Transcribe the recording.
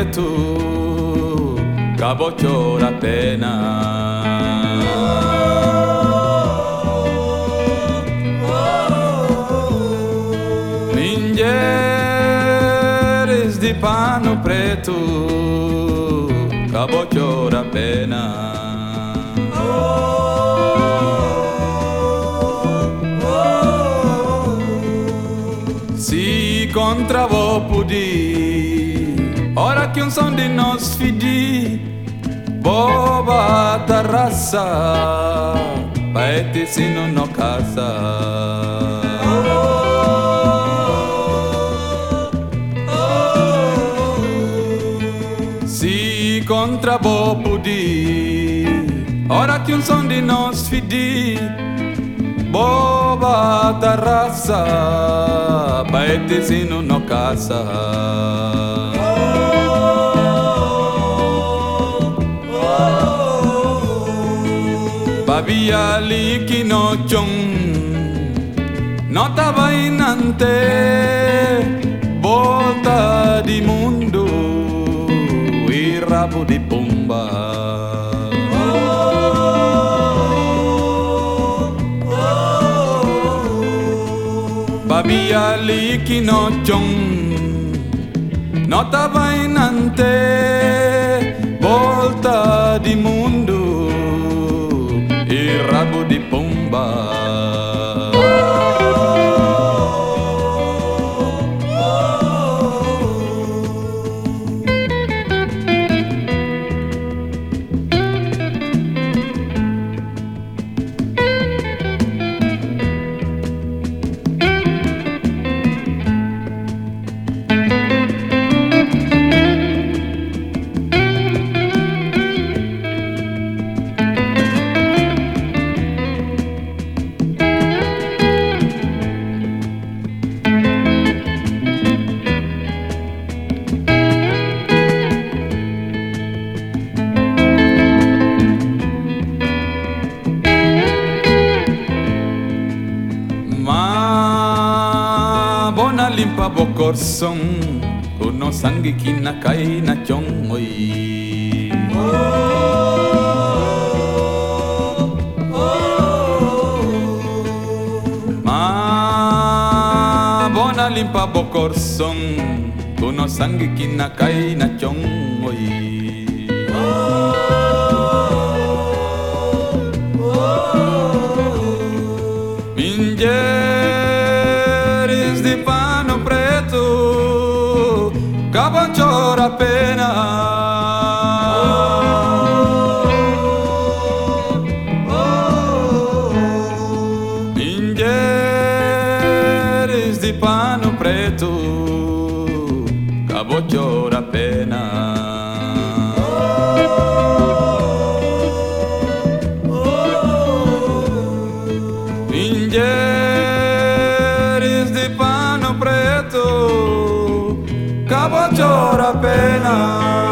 preto, cabo chora pena. Mingeres de pano preto, cabo chora pena. Si contra vo pudi, ora che un son di nos fidi, boba terraça, paete se non no casa. Si contra vo pudi, ora che un son di nos fidi, boba terraça, paete se non no casa. Babia liki no chong, nota bainante, volta di mundo, il rabo di pomba. Babia liki no chong, nota bainante, volta di mundo, il rabo di pomba. Bona limpa bokorson, kuno sangi kina kai na chong oi. Ma bona limpa bokorson, kuno sangi kina kai na chong oi. Mingeres de pano preto, cabo chora pena. Mingeres de pano preto, cabo chora pena. Mingeres de pano preto, cabo chora pena.